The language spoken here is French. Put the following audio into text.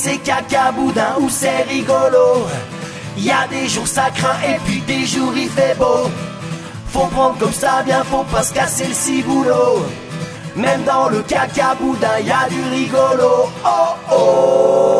c'est caca boudin ou c'est rigolo. Y a des jours ça craint et puis des jours il fait beau. Faut prendre comme ça bien, faut pas se casser le ciboulot. Même dans le caca boudin y a du rigolo. Oh oh.